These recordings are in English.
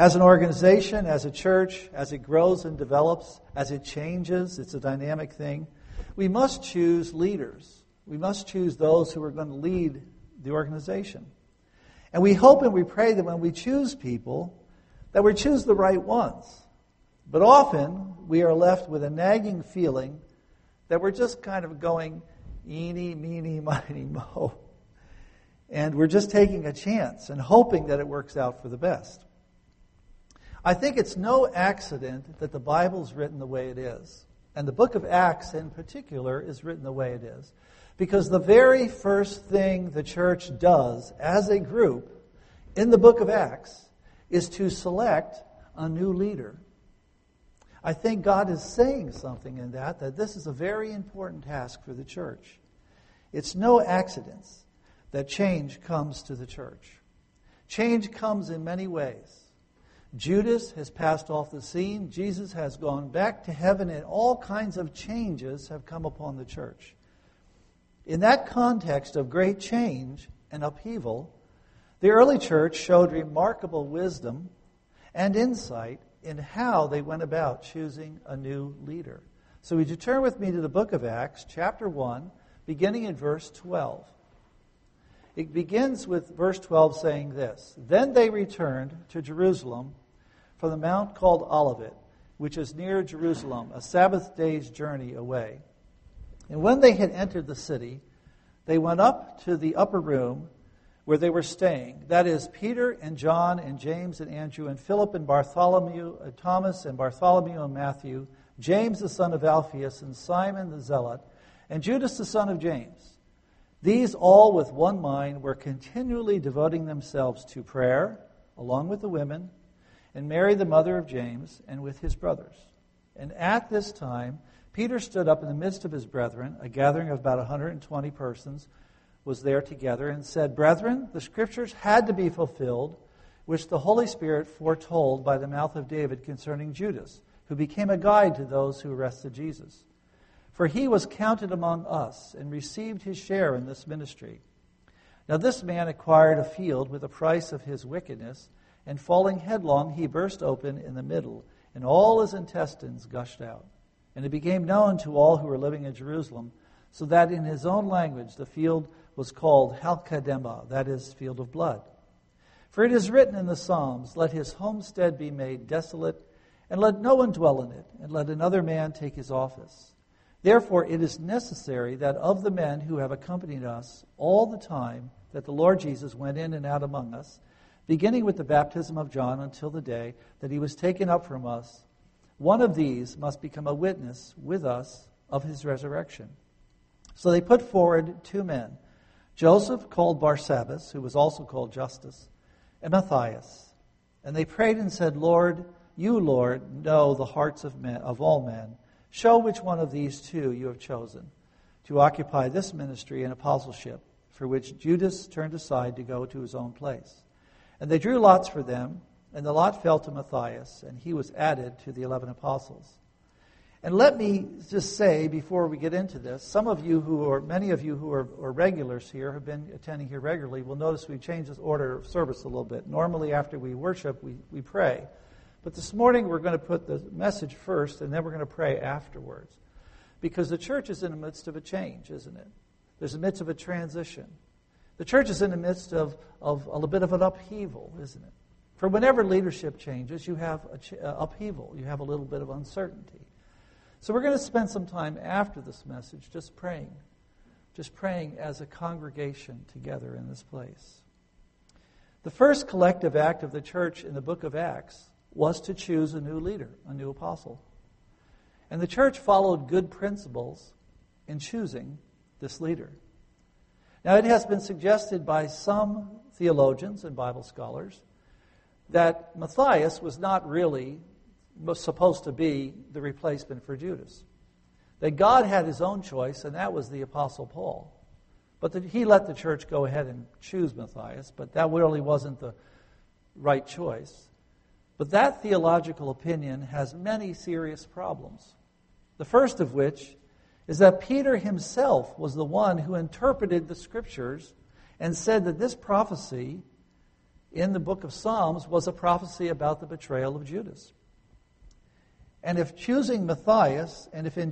As an organization, as a church, as it grows and develops, as it changes, it's a dynamic thing, we must choose leaders. We must choose those who are going to lead the organization. And we hope and we pray that when we choose people, that we choose the right ones. But often, we are left with a nagging feeling that we're just kind of going, eeny, meeny, miny, moe. And we're just taking a chance and hoping that it works out for the best. I think it's no accident that the Bible's written the way it is. And the book of Acts in particular is written the way it is. Because the very first thing the church does as a group in the book of Acts is to select a new leader. I think God is saying something in that this is a very important task for the church. It's no accident that change comes to the church. Change comes in many ways. Judas has passed off the scene. Jesus has gone back to heaven, and all kinds of changes have come upon the church. In that context of great change and upheaval, the early church showed remarkable wisdom and insight in how they went about choosing a new leader. So would you turn with me to the book of Acts, chapter 1, beginning in verse 12. It begins with verse 12 saying this: Then they returned to Jerusalem from the mount called Olivet, which is near Jerusalem, a Sabbath day's journey away. And when they had entered the city, they went up to the upper room where they were staying. That is, Peter and John and James and Andrew and Philip and Bartholomew, Thomas and Bartholomew and Matthew, James the son of Alphaeus and Simon the Zealot, and Judas the son of James. These all with one mind were continually devoting themselves to prayer, along with the women, and Mary the mother of James, and with his brothers. And at this time, Peter stood up in the midst of his brethren, a gathering of about 120 persons was there together, and said, Brethren, the scriptures had to be fulfilled, which the Holy Spirit foretold by the mouth of David concerning Judas, who became a guide to those who arrested Jesus. For he was counted among us and received his share in this ministry. Now this man acquired a field with the price of his wickedness, and falling headlong, he burst open in the middle, and all his intestines gushed out. And it became known to all who were living in Jerusalem, so that in his own language the field was called Halkadema, that is, field of blood. For it is written in the Psalms, Let his homestead be made desolate, and let no one dwell in it, and let another man take his office. Therefore it is necessary that of the men who have accompanied us all the time that the Lord Jesus went in and out among us, beginning with the baptism of John until the day that he was taken up from us, one of these must become a witness with us of his resurrection. So they put forward 2 men, Joseph called Barsabbas, who was also called Justus, and Matthias. And they prayed and said, Lord, you, Lord, know the hearts of men, of all men. Show which one of these 2 you have chosen to occupy this ministry and apostleship, for which Judas turned aside to go to his own place. And they drew lots for them, and the lot fell to Matthias, and he was added to the 11 apostles. And let me just say, before we get into this, many of you who are regulars here, have been attending here regularly, will notice we've changed this order of service a little bit. Normally, after we worship, we pray. But this morning, we're going to put the message first, and then we're going to pray afterwards. Because the church is in the midst of a change, isn't it? There's in the midst of a transition. The church is in the midst of a little bit of an upheaval, isn't it? For whenever leadership changes, you have upheaval. You have a little bit of uncertainty. So we're going to spend some time after this message just praying as a congregation together in this place. The first collective act of the church in the book of Acts was to choose a new leader, a new apostle. And the church followed good principles in choosing this leader. Now, it has been suggested by some theologians and Bible scholars that Matthias was not really supposed to be the replacement for Judas. That God had his own choice, and that was the Apostle Paul. But that he let the church go ahead and choose Matthias, but that really wasn't the right choice. But that theological opinion has many serious problems. The first of which is that Peter himself was the one who interpreted the Scriptures and said that this prophecy in the book of Psalms was a prophecy about the betrayal of Judas. And if in choosing Matthias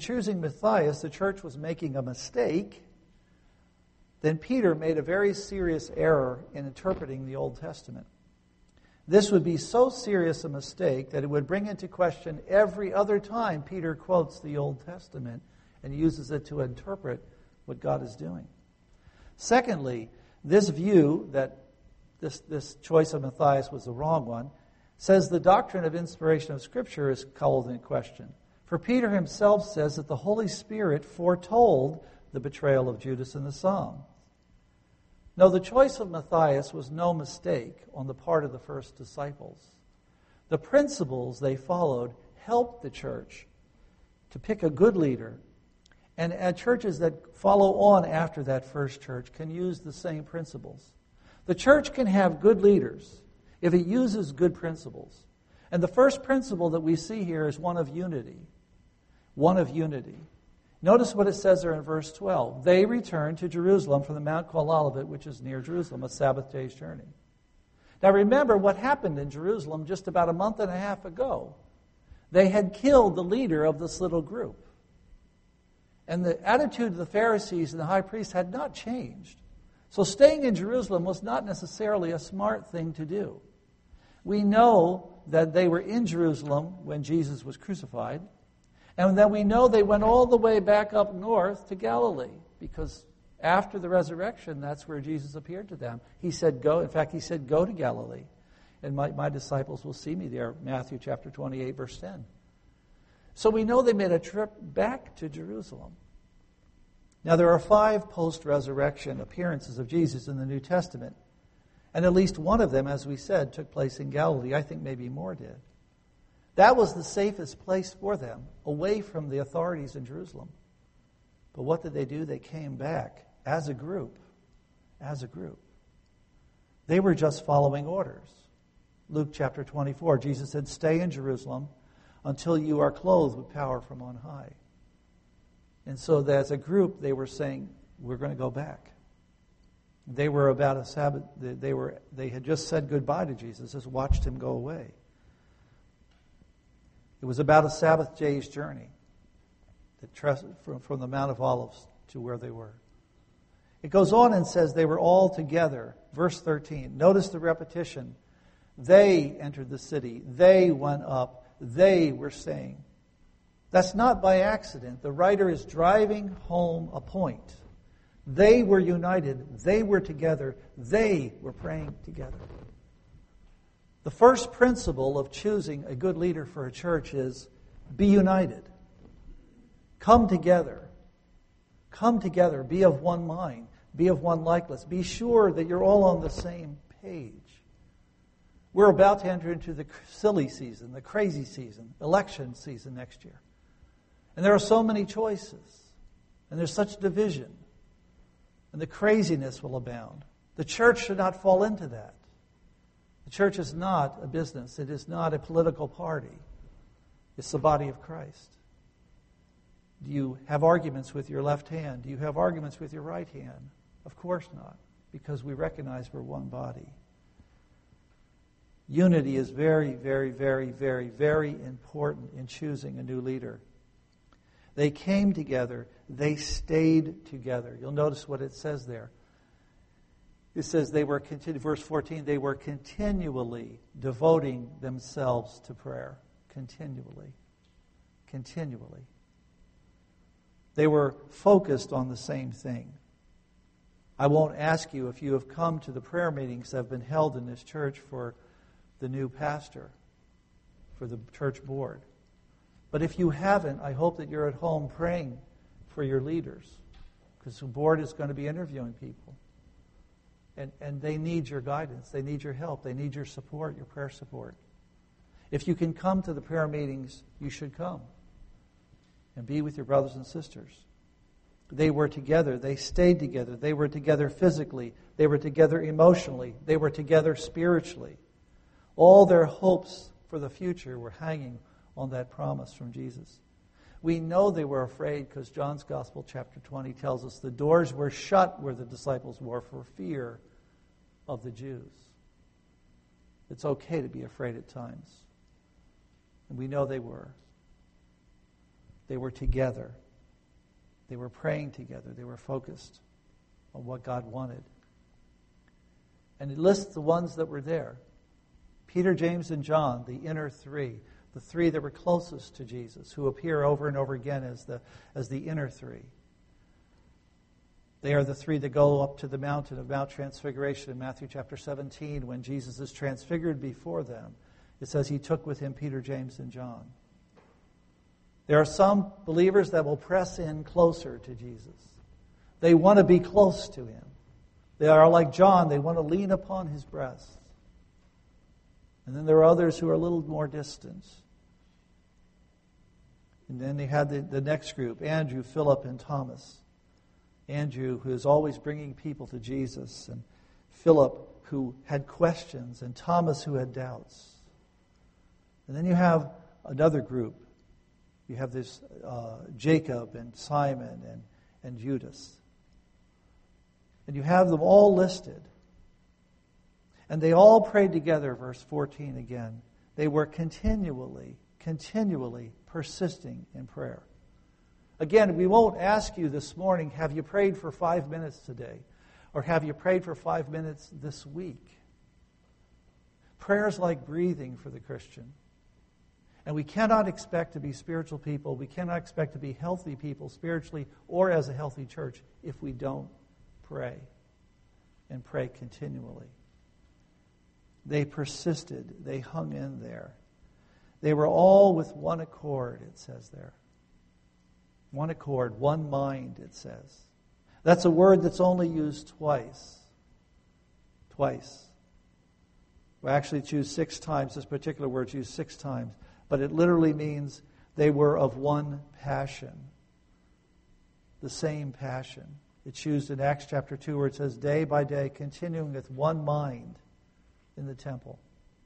the church was making a mistake, then Peter made a very serious error in interpreting the Old Testament. This would be so serious a mistake that it would bring into question every other time Peter quotes the Old Testament and uses it to interpret what God is doing. Secondly, this view that this choice of Matthias was the wrong one says the doctrine of inspiration of Scripture is called in question. For Peter himself says that the Holy Spirit foretold the betrayal of Judas in the Psalm. No, the choice of Matthias was no mistake on the part of the first disciples. The principles they followed helped the church to pick a good leader. And churches that follow on after that first church can use the same principles. The church can have good leaders if it uses good principles. And the first principle that we see here is one of unity. One of unity. Notice what it says there in verse 12. They returned to Jerusalem from the mount called Olivet, which is near Jerusalem, a Sabbath day's journey. Now remember what happened in Jerusalem just about a month and a half ago. They had killed the leader of this little group. And the attitude of the Pharisees and the high priests had not changed. So staying in Jerusalem was not necessarily a smart thing to do. We know that they were in Jerusalem when Jesus was crucified. And then we know they went all the way back up north to Galilee, because after the resurrection, that's where Jesus appeared to them. He said, go. In fact, he said, go to Galilee, and my disciples will see me there, Matthew chapter 28, verse 10. So we know they made a trip back to Jerusalem. Now, there are 5 post-resurrection appearances of Jesus in the New Testament, and at least one of them, as we said, took place in Galilee. I think maybe more did. That was the safest place for them, away from the authorities in Jerusalem. But what did they do? They came back as a group. As a group. They were just following orders. Luke chapter 24, Jesus said, stay in Jerusalem until you are clothed with power from on high. And so as a group, they were saying, we're going to go back. They were about a Sabbath. They had just said goodbye to Jesus, just watched him go away. It was about a Sabbath day's journey from the Mount of Olives to where they were. It goes on and says they were all together. Verse 13. Notice the repetition. They entered the city. They went up. They were staying. That's not by accident. The writer is driving home a point. They were united. They were together. They were praying together. The first principle of choosing a good leader for a church is be united. Come together. Come together. Be of one mind. Be of one likeness. Be sure that you're all on the same page. We're about to enter into the silly season, the crazy season, election season next year. And there are so many choices. And there's such division. And the craziness will abound. The church should not fall into that. The church is not a business. It is not a political party. It's the body of Christ. Do you have arguments with your left hand? Do you have arguments with your right hand? Of course not, because we recognize we're one body. Unity is very, very, very, very, very important in choosing a new leader. They came together. They stayed together. You'll notice what it says there. It says verse 14, they were continually devoting themselves to prayer. Continually. Continually. They were focused on the same thing. I won't ask you if you have come to the prayer meetings that have been held in this church for the new pastor, for the church board. But if you haven't, I hope that you're at home praying for your leaders, because the board is going to be interviewing people. And they need your guidance. They need your help. They need your support, your prayer support. If you can come to the prayer meetings, you should come and be with your brothers and sisters. They were together. They stayed together. They were together physically. They were together emotionally. They were together spiritually. All their hopes for the future were hanging on that promise from Jesus. We know they were afraid because John's Gospel, chapter 20, tells us the doors were shut where the disciples were for fear of the Jews. It's okay to be afraid at times. And we know they were. They were together. They were praying together. They were focused on what God wanted. And it lists the ones that were there. Peter, James, and John, the inner three. The three that were closest to Jesus, who appear over and over again as the inner three. They are the three that go up to the mountain of Mount Transfiguration in Matthew chapter 17 when Jesus is transfigured before them. It says he took with him Peter, James, and John. There are some believers that will press in closer to Jesus. They want to be close to him. They are like John. They want to lean upon his breast. And then there are others who are a little more distant. And then they had the next group, Andrew, Philip, and Thomas. Andrew, who is always bringing people to Jesus, and Philip, who had questions, and Thomas, who had doubts. And then you have another group. You have this Jacob and Simon and Judas. And you have them all listed. And they all prayed together, verse 14 again. They were continually persisting in prayer. Again, we won't ask you this morning, have you prayed for 5 minutes today? Or have you prayed for 5 minutes this week? Prayer is like breathing for the Christian. And we cannot expect to be spiritual people. We cannot expect to be healthy people spiritually or as a healthy church if we don't pray and pray continually. They persisted. They hung in there. They were all with one accord, it says there. One accord, one mind, it says. That's a word that's only used twice. Twice. We actually choose 6 times. This particular word is used 6 times. But it literally means they were of one passion. The same passion. It's used in Acts chapter 2 where it says, day by day, continuing with one mind in the temple.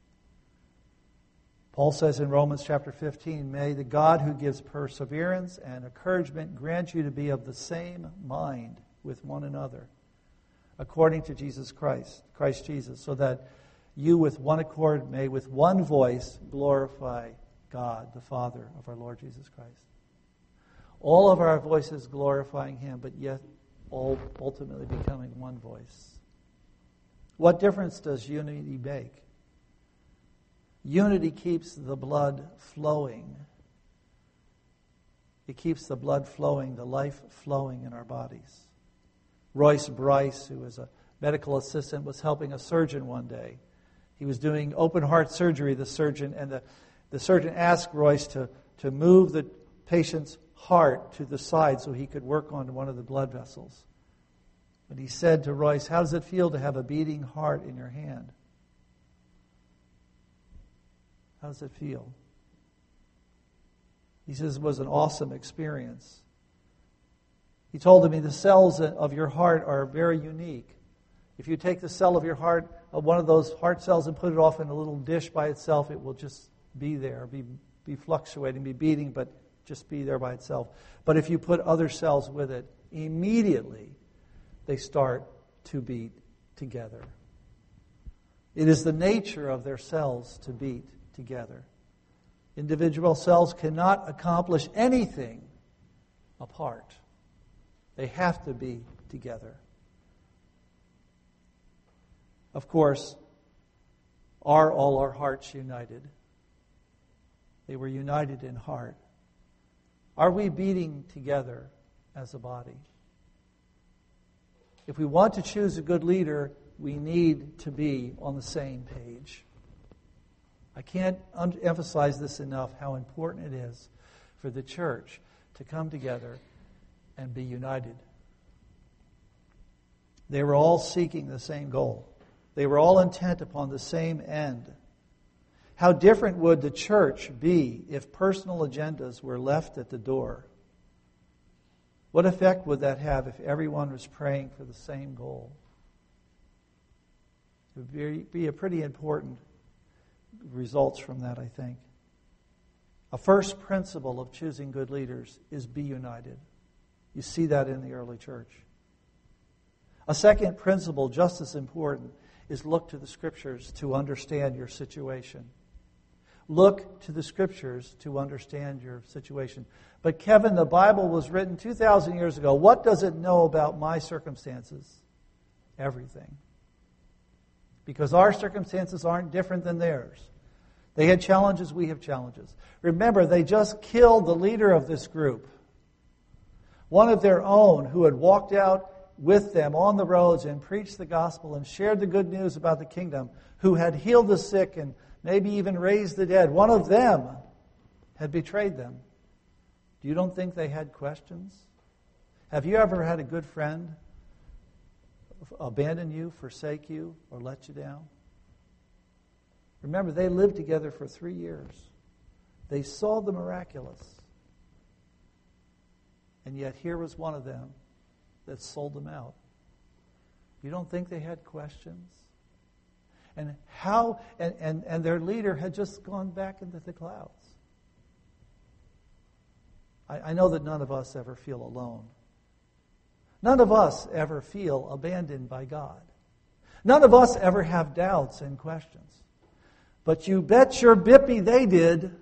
Paul says in Romans chapter 15, may the God who gives perseverance and encouragement grant you to be of the same mind with one another, according to Jesus Christ Jesus, so that you with one accord may with one voice glorify God, the Father of our Lord Jesus Christ. All of our voices glorifying him, but yet all ultimately becoming one voice. What difference does unity make? Unity keeps the blood flowing. It keeps the blood flowing, the life flowing in our bodies. Royce Bryce, who was a medical assistant, was helping a surgeon one day. He was doing open heart surgery, the surgeon, and the surgeon asked Royce to move the patient's heart to the side so he could work on one of the blood vessels. But he said to Royce, how does it feel to have a beating heart in your hand? How does it feel? He says it was an awesome experience. He told me the cells of your heart are very unique. If you take the cell of your heart, one of those heart cells, and put it off in a little dish by itself, it will just be there, be fluctuating, be beating, but just be there by itself. But if you put other cells with it, immediately they start to beat together. It is the nature of their cells to beat together. Individual cells cannot accomplish anything apart. They have to be together. Of course, are all our hearts united? They were united in heart. Are we beating together as a body? If we want to choose a good leader, we need to be on the same page. I can't emphasize this enough, how important it is for the church to come together and be united. They were all seeking the same goal. They were all intent upon the same end. How different would the church be if personal agendas were left at the door? What effect would that have if everyone was praying for the same goal? It would be a pretty important results from that, I think. A first principle of choosing good leaders is be united. You see that in the early church. A second principle, just as important, is look to the Scriptures to understand your situation. Look to the Scriptures to understand your situation. But Kevin, the Bible was written 2,000 years ago. What does it know about my circumstances? Everything. Because our circumstances aren't different than theirs. They had challenges, we have challenges. Remember, they just killed the leader of this group. One of their own who had walked out with them on the roads and preached the gospel and shared the good news about the kingdom, who had healed the sick and maybe even raised the dead. One of them had betrayed them. You don't think they had questions? Have you ever had a good friend abandon you, forsake you, or let you down? Remember, they lived together for 3 years. They saw the miraculous. And yet here was one of them that sold them out. You don't think they had questions? And how and their leader had just gone back into the clouds. I know that none of us ever feel alone. None of us ever feel abandoned by God. None of us ever have doubts and questions. But you bet your bippy they did.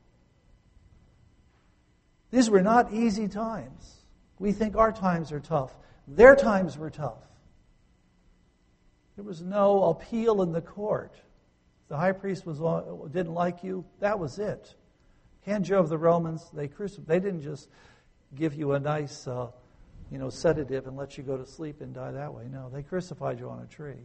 These were not easy times. We think our times are tough. Their times were tough. There was no appeal in the court. The high priest didn't like you. That was it. Hand you over the Romans. They crucified. They didn't just give you a nice, sedative and let you go to sleep and die that way. No, they crucified you on a tree.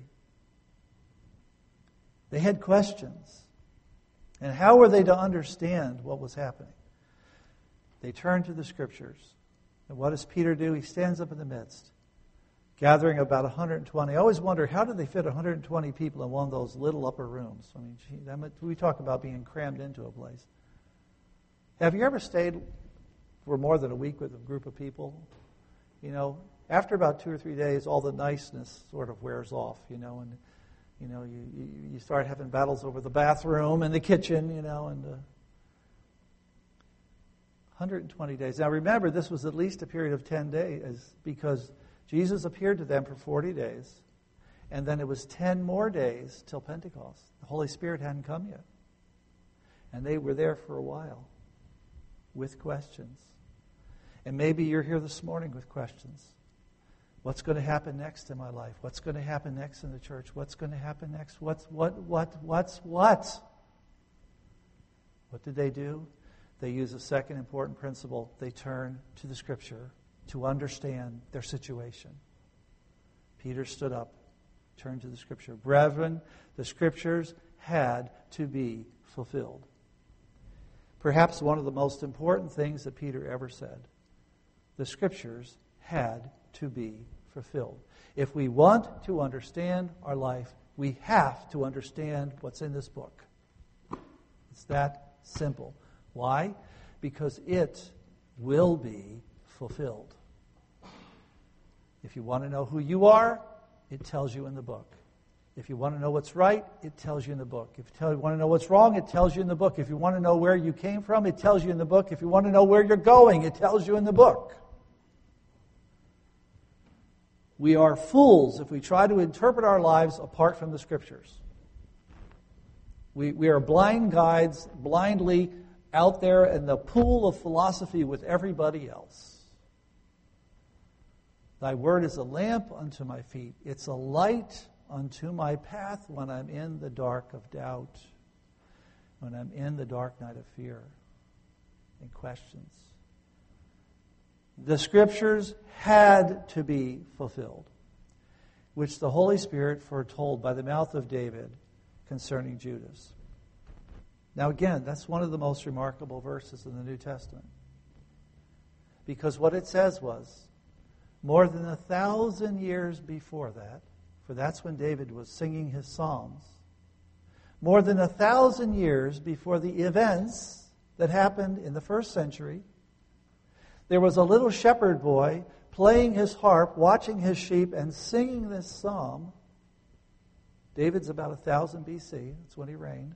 They had questions. And how were they to understand what was happening? They turned to the Scriptures. And what does Peter do? He stands up in the midst, gathering about 120. I always wonder, how did they fit 120 people in one of those little upper rooms? I mean, we talk about being crammed into a place. Have you ever stayed for more than a week with a group of people? After about 2 or 3 days, all the niceness sort of wears off, and you start having battles over the bathroom and the kitchen, and 120 days. Now remember, this was at least a period of 10 days because Jesus appeared to them for 40 days, and then it was 10 more days till Pentecost. The Holy Spirit hadn't come yet. And they were there for a while with questions. And maybe you're here this morning with questions. What's going to happen next in my life? What's going to happen next in the church? What's going to happen next? What? What did they do? They use a second important principle. They turn to the Scripture to understand their situation. Peter stood up, turned to the Scripture. Brethren, the Scriptures had to be fulfilled. Perhaps one of the most important things that Peter ever said. The Scriptures had to be fulfilled. If we want to understand our life, we have to understand what's in this book. It's that simple. Why? Because it will be fulfilled. If you want to know who you are, it tells you in the book. If you want to know what's right, it tells you in the book. If you want to know what's wrong, it tells you in the book. If you want to know where you came from, it tells you in the book. If you want to know where you're going, it tells you in the book. We are fools if we try to interpret our lives apart from the Scriptures. We are blind guides, blindly out there in the pool of philosophy with everybody else. Thy word is a lamp unto my feet. It's a light unto my path when I'm in the dark of doubt, when I'm in the dark night of fear and questions. The Scriptures had to be fulfilled, which the Holy Spirit foretold by the mouth of David concerning Judas. Now again, that's one of the most remarkable verses in the New Testament. Because what it says was, more than 1,000 years before that, for that's when David was singing his psalms, more than 1,000 years before the events that happened in the first century, there was a little shepherd boy playing his harp, watching his sheep, and singing this psalm. David's about 1000 BC. That's when he reigned.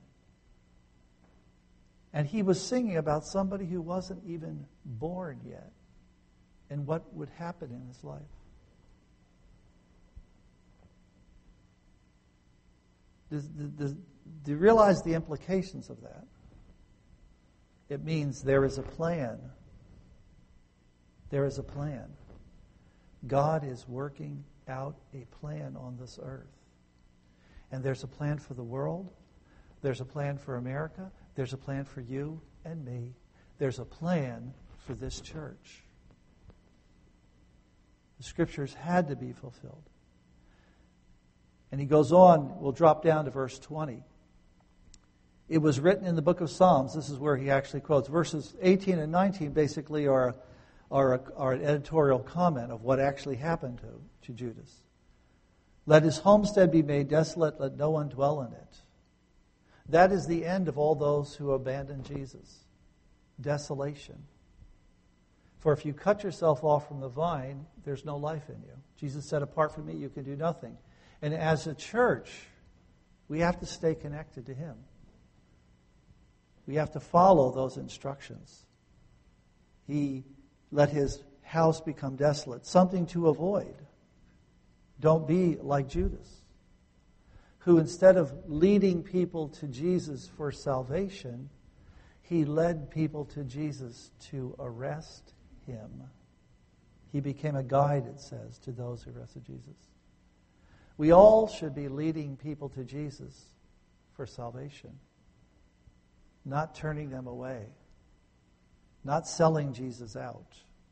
And he was singing about somebody who wasn't even born yet and what would happen in his life. Do you realize the implications of that? It means there is a plan. There is a plan. God is working out a plan on this earth. And there's a plan for the world. There's a plan for America. There's a plan for you and me. There's a plan for this church. The Scriptures had to be fulfilled. And he goes on, we'll drop down to verse 20. It was written in the book of Psalms. This is where he actually quotes. Verses 18 and 19 basically are an editorial comment of what actually happened to Judas. Let his homestead be made desolate, let no one dwell in it. That is the end of all those who abandon Jesus. Desolation. For if you cut yourself off from the vine, there's no life in you. Jesus said, apart from me, you can do nothing. And as a church, we have to stay connected to him. We have to follow those instructions. He let his house become desolate, something to avoid. Don't be like Judas, who instead of leading people to Jesus for salvation, he led people to Jesus to arrest him. He became a guide, it says, to those who arrested Jesus. We all should be leading people to Jesus for salvation, not turning them away, not selling Jesus out.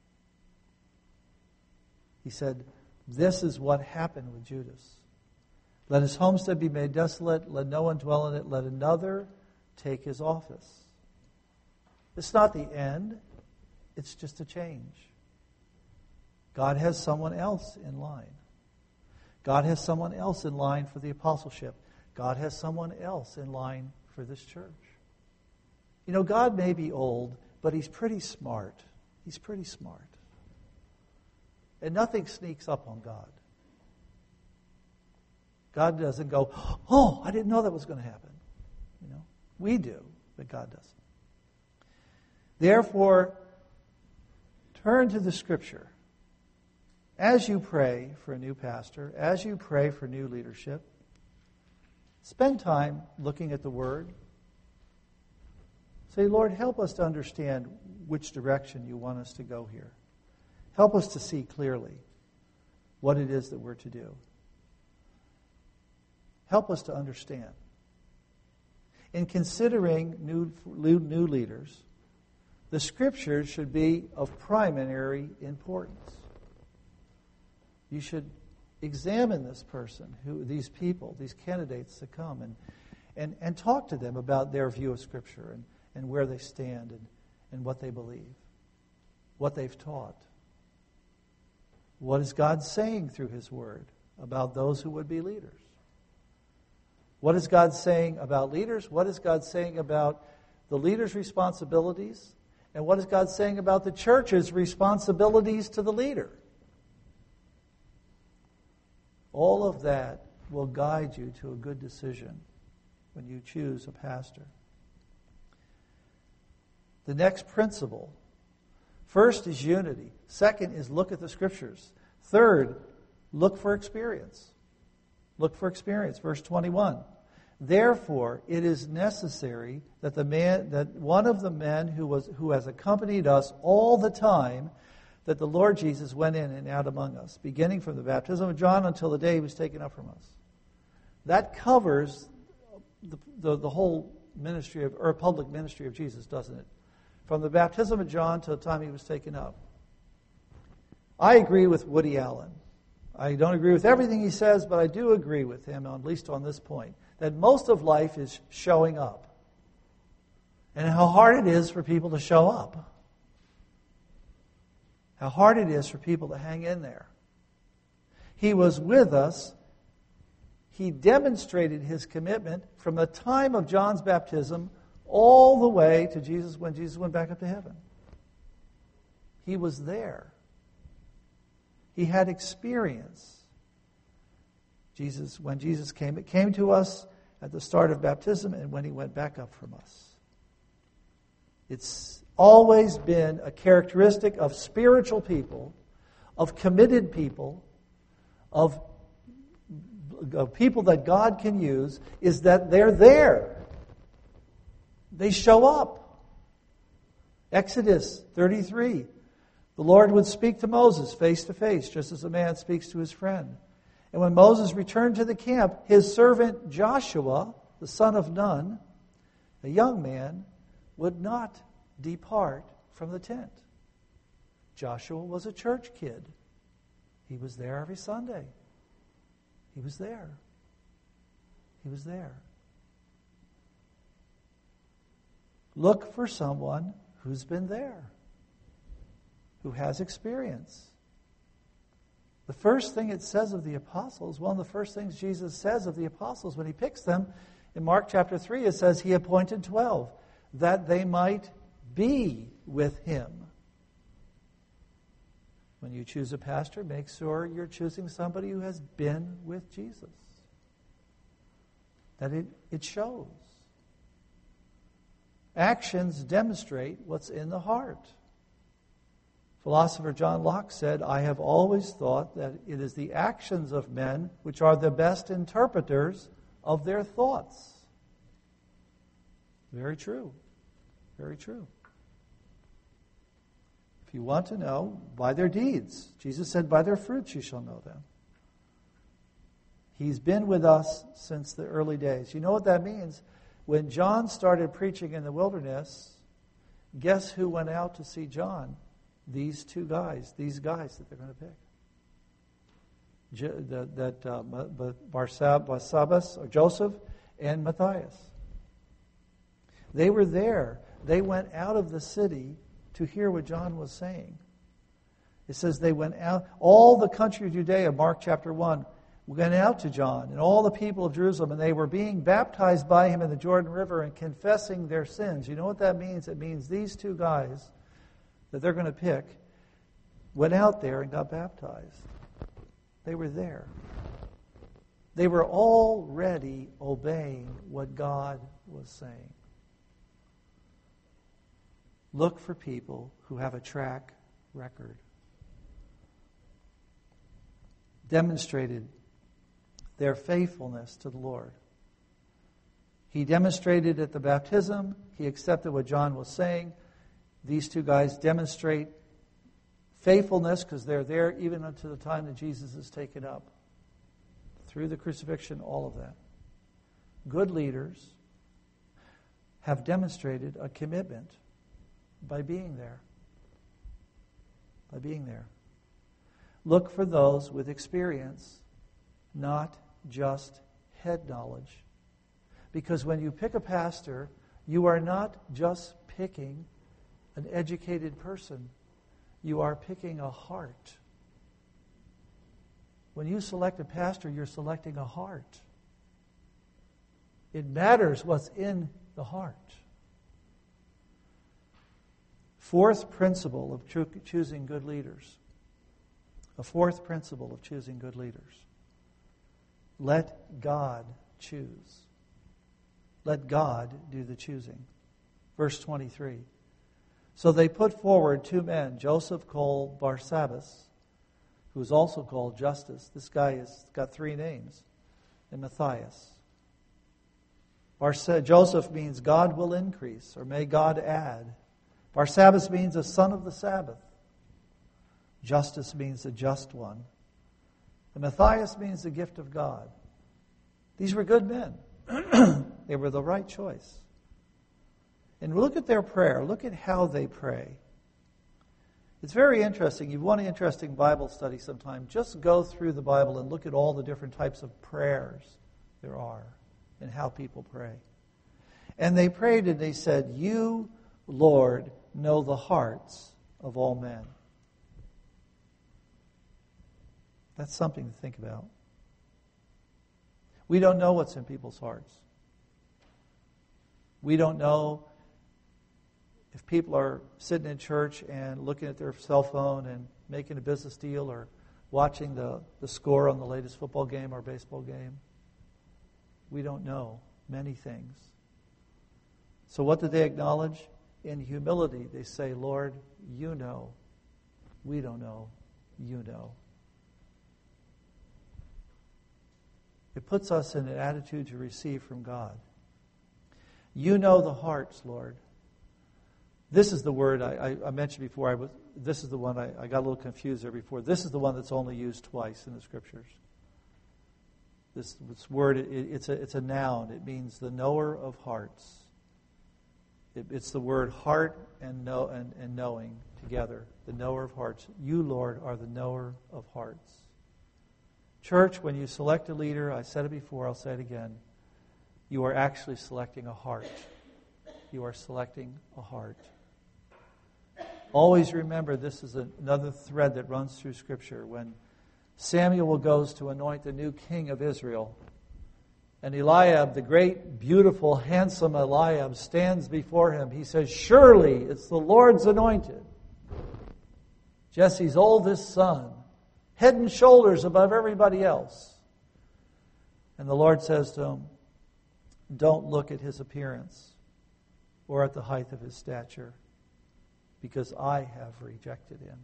He said, this is what happened with Judas. Let his homestead be made desolate, let no one dwell in it, let another take his office. It's not the end, it's just a change. God has someone else in line. God has someone else in line for the apostleship. God has someone else in line for this church. You know, God may be old, but he's pretty smart. He's pretty smart. And nothing sneaks up on God. God doesn't go, oh, I didn't know that was going to happen. You know, we do, but God doesn't. Therefore, turn to the Scripture. As you pray for a new pastor, as you pray for new leadership, spend time looking at the Word. Say, Lord, help us to understand which direction you want us to go here. Help us to see clearly what it is that we're to do. Help us to understand. In considering new leaders, the Scriptures should be of primary importance. You should examine this person, these people, these candidates to come, and talk to them about their view of Scripture and where they stand and what they believe, what they've taught. What is God saying through His Word about those who would be leaders? What is God saying about leaders? What is God saying about the leader's responsibilities? And what is God saying about the church's responsibilities to the leader? All of that will guide you to a good decision when you choose a pastor. The next principle, first is unity. Second is look at the Scriptures. Third, look for experience. Look for experience. Verse 21. Therefore, it is necessary that one of the men who has accompanied us all the time that the Lord Jesus went in and out among us, beginning from the baptism of John until the day he was taken up from us. That covers the whole ministry or public ministry of Jesus, doesn't it? From the baptism of John to the time he was taken up. I agree with Woody Allen. I don't agree with everything he says, but I do agree with him, at least on this point, that most of life is showing up. And how hard it is for people to show up. How hard it is for people to hang in there. He was with us. He demonstrated his commitment from the time of John's baptism all the way to Jesus when Jesus went back up to heaven. He was there. He had experience. When Jesus came, it came to us at the start of baptism and when he went back up from us. It's always been a characteristic of spiritual people, of committed people, of people that God can use is that they're there. They show up. Exodus 33. The Lord would speak to Moses face to face, just as a man speaks to his friend. And when Moses returned to the camp, his servant Joshua, the son of Nun, a young man, would not depart from the tent. Joshua was a church kid. He was there every Sunday. He was there. He was there. Look for someone who's been there, who has experience. The first thing it says of the apostles, one of the first things Jesus says of the apostles when he picks them, in Mark chapter 3, it says he appointed 12, that they might be with him. When you choose a pastor, make sure you're choosing somebody who has been with Jesus. That it shows. Actions demonstrate what's in the heart. Philosopher John Locke said, I have always thought that it is the actions of men which are the best interpreters of their thoughts. Very true. Very true. If you want to know, by their deeds. Jesus said, by their fruits you shall know them. He's been with us since the early days. You know what that means? When John started preaching in the wilderness, guess who went out to see John? These guys that they're going to pick. Barsabbas, or Joseph, and Matthias. They were there. They went out of the city to hear what John was saying. It says they went out, all the country of Judea, Mark chapter 1, went out to John, and all the people of Jerusalem, and they were being baptized by him in the Jordan River and confessing their sins. You know what that means? It means these two guys that they're going to pick went out there and got baptized. They were there. They were already obeying what God was saying. Look for people who have a track record. Demonstrated their faithfulness to the Lord. He demonstrated at the baptism. He accepted what John was saying. These two guys demonstrate faithfulness because they're there even until the time that Jesus is taken up. Through the crucifixion, all of that. Good leaders have demonstrated a commitment by being there. By being there. Look for those with experience, not just head knowledge. Because when you pick a pastor, you are not just picking an educated person. You are picking a heart. When you select a pastor, you're selecting a heart. It matters what's in the heart. Fourth principle of choosing good leaders. A fourth principle of choosing good leaders. Let God choose. Let God do the choosing. Verse 23. So they put forward two men, Joseph called Barsabbas, who is also called Justus. This guy has got three names. And Matthias. Joseph means God will increase, or may God add. Barsabbas means a son of the Sabbath. Justus means the just one. And Matthias means the gift of God. These were good men. They were the right choice. And look at their prayer. Look at how they pray. It's very interesting. You want an interesting Bible study sometime, just go through the Bible and look at all the different types of prayers there are and how people pray. And they prayed and they said, You, Lord, know the hearts of all men. That's something to think about. We don't know what's in people's hearts. We don't know if people are sitting in church and looking at their cell phone and making a business deal or watching the score on the latest football game or baseball game. We don't know many things. So what do they acknowledge? In humility, they say, Lord, you know. We don't know. You know. It puts us in an attitude to receive from God. You know the hearts, Lord. This is the word I mentioned before. This is the one I got a little confused there before. This is the one that's only used twice in the Scriptures. This word, it's a noun. It means the knower of hearts. It's the word heart and knowing together. The knower of hearts. You, Lord, are the knower of hearts. Church, when you select a leader, I said it before, I'll say it again, you are actually selecting a heart. You are selecting a heart. Always remember, this is another thread that runs through Scripture. When Samuel goes to anoint the new king of Israel, and Eliab, the great, beautiful, handsome Eliab, stands before him, he says, surely it's the Lord's anointed. Jesse's oldest son, head and shoulders above everybody else. And the Lord says to him, don't look at his appearance or at the height of his stature, because I have rejected him.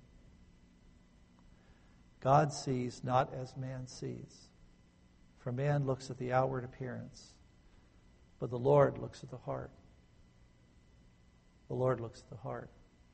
God sees not as man sees. For man looks at the outward appearance, but the Lord looks at the heart. The Lord looks at the heart.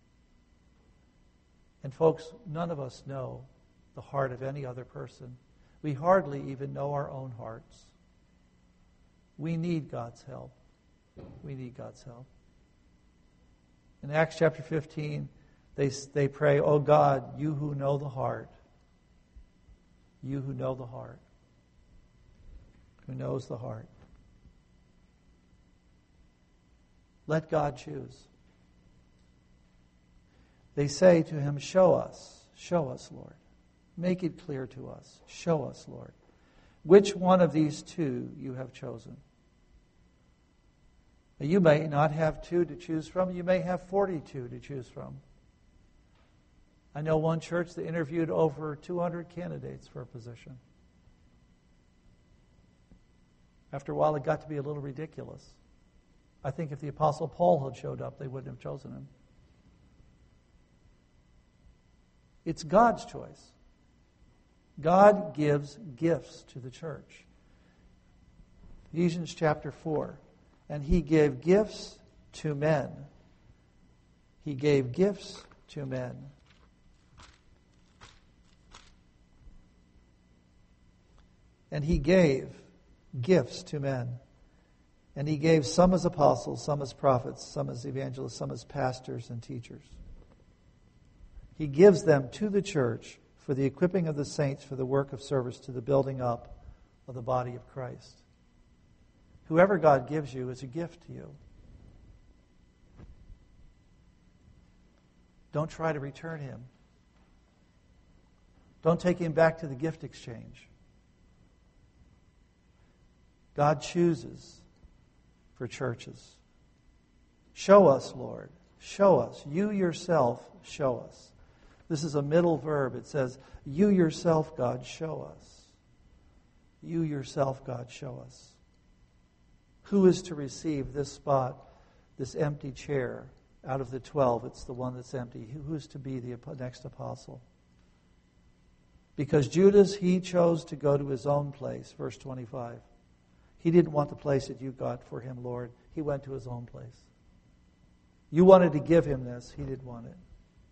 And folks, none of us know the heart of any other person. We hardly even know our own hearts. We need God's help. We need God's help. In Acts chapter 15, they pray, "Oh God, you who know the heart, you who know the heart, who knows the heart. Let God choose." They say to him, show us, Lord. Make it clear to us. Show us, Lord, which one of these two you have chosen. You may not have two to choose from. You may have 42 to choose from. I know one church that interviewed over 200 candidates for a position. After a while, it got to be a little ridiculous. I think if the Apostle Paul had showed up, they wouldn't have chosen him. It's God's choice. God gives gifts to the church. Ephesians chapter 4. And he gave gifts to men. He gave gifts to men. And he gave gifts to men. And he gave some as apostles, some as prophets, some as evangelists, some as pastors and teachers. He gives them to the church for the equipping of the saints for the work of service to the building up of the body of Christ. Whoever God gives you is a gift to you. Don't try to return him. Don't take him back to the gift exchange. God chooses for churches. Show us, Lord. Show us. You yourself show us. This is a middle verb. It says, you yourself, God, show us. You yourself, God, show us. Who is to receive this spot, this empty chair? Out of the 12, it's the one that's empty. Who is to be the next apostle? Because Judas, he chose to go to his own place, verse 25. He didn't want the place that you got for him, Lord. He went to his own place. You wanted to give him this. He didn't want it.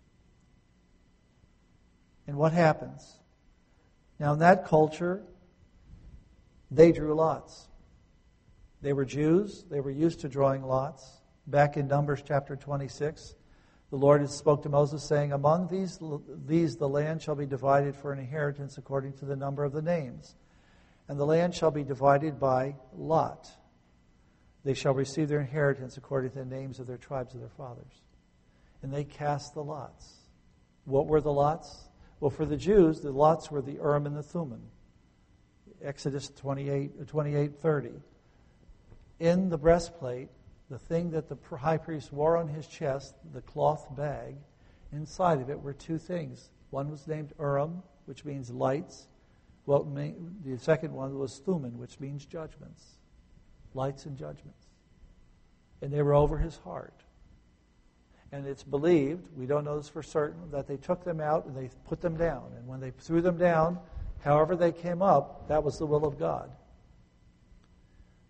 And what happens? Now, in that culture, they drew lots. They were Jews. They were used to drawing lots. Back in Numbers chapter 26, the Lord had spoke to Moses, saying, among these the land shall be divided for an inheritance according to the number of the names. And the land shall be divided by lot. They shall receive their inheritance according to the names of their tribes of their fathers. And they cast the lots. What were the lots? Well, for the Jews, the lots were the Urim and the Thummim. Exodus 28:30. In the breastplate, the thing that the high priest wore on his chest, the cloth bag, inside of it were two things. One was named Urim, which means lights. Well, the second one was Thummim, which means judgments. Lights and judgments. And they were over his heart. And it's believed, we don't know this for certain, that they took them out and they put them down. And when they threw them down, however they came up, that was the will of God.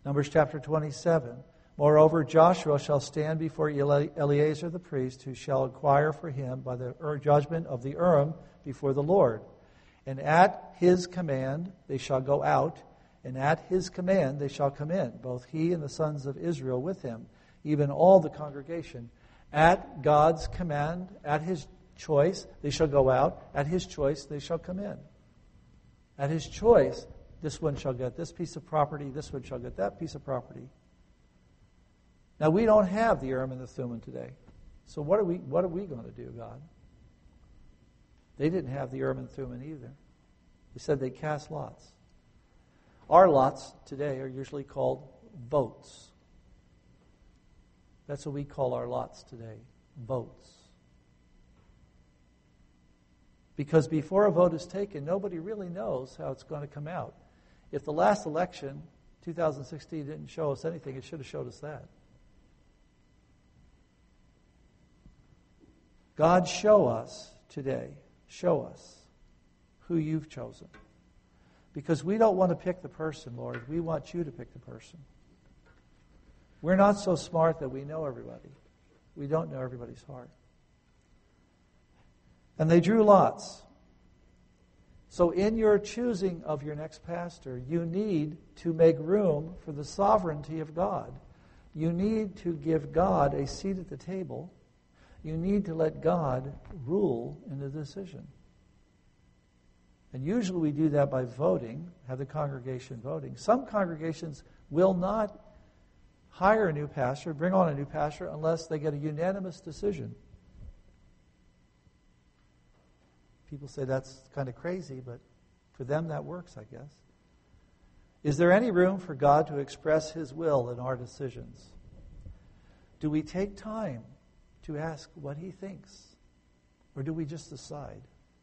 Numbers chapter 27. Moreover, Joshua shall stand before Eleazar the priest, who shall inquire for him by the judgment of the Urim before the Lord. And at his command they shall go out, and at his command they shall come in, both he and the sons of Israel with him, even all the congregation. At God's command, at his choice, they shall go out. At his choice, they shall come in. At his choice, this one shall get this piece of property, this one shall get that piece of property. Now, we don't have the Urim and the Thummim today. So what are we going to do, God? They didn't have the Urim and Thummim either. He said they cast lots. Our lots today are usually called votes. That's what we call our lots today, votes. Because before a vote is taken, nobody really knows how it's going to come out. If the last election, 2016, didn't show us anything, it should have showed us that. God, show us today, show us who you've chosen. Because we don't want to pick the person, Lord. We want you to pick the person. We're not so smart that we know everybody. We don't know everybody's heart. And they drew lots. So in your choosing of your next pastor, you need to make room for the sovereignty of God. You need to give God a seat at the table. You need to let God rule in the decision. And usually we do that by voting, have the congregation voting. Some congregations will not hire a new pastor, bring on a new pastor, unless they get a unanimous decision. People say that's kind of crazy, but for them that works, I guess. Is there any room for God to express His will in our decisions? Do we take time to ask what He thinks? Or do we just decide?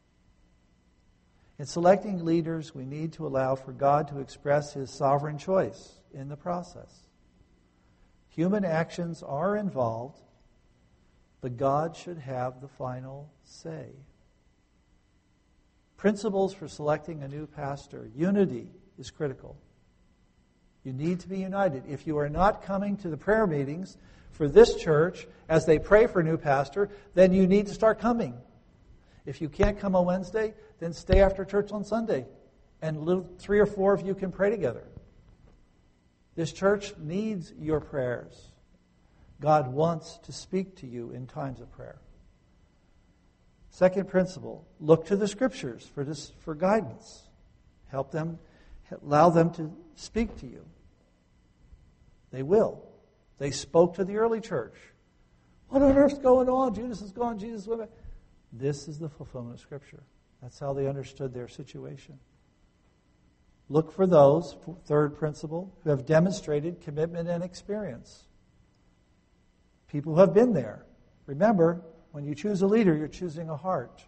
In selecting leaders, we need to allow for God to express His sovereign choice in the process. Human actions are involved, but God should have the final say. Principles for selecting a new pastor. Unity is critical. You need to be united. If you are not coming to the prayer meetings for this church as they pray for a new pastor, then you need to start coming. If you can't come on Wednesday, then stay after church on Sunday. And 3 or 4 of you can pray together. This church needs your prayers. God wants to speak to you in times of prayer. Second principle, look to the Scriptures for guidance. Help them, allow them to speak to you. They will. They spoke to the early church. What on earth's going on? Judas is gone, Jesus is with. This is the fulfillment of Scripture. That's how they understood their situation. Look for those, third principle, who have demonstrated commitment and experience. People who have been there. Remember, when you choose a leader, you're choosing a heart.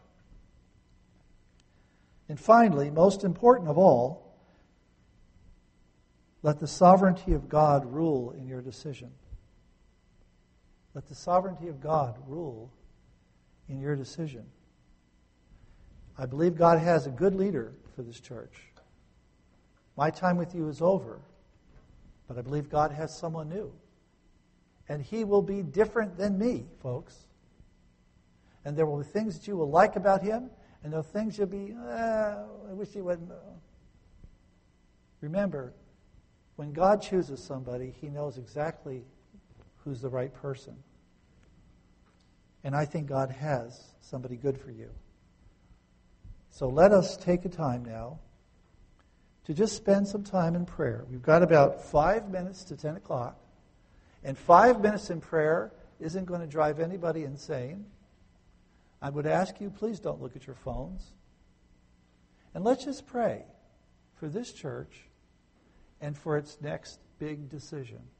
And finally, most important of all, let the sovereignty of God rule in your decision. Let the sovereignty of God rule in your decision. I believe God has a good leader for this church. My time with you is over, but I believe God has someone new. And he will be different than me, folks. And there will be things that you will like about him, and there are things you'll be, I wish he wouldn't. Remember, when God chooses somebody, he knows exactly who's the right person. And I think God has somebody good for you. So let us take a time now to just spend some time in prayer. We've got about 5 minutes to 10 o'clock. And 5 minutes in prayer isn't going to drive anybody insane. I would ask you, please don't look at your phones. And let's just pray for this church and for its next big decision.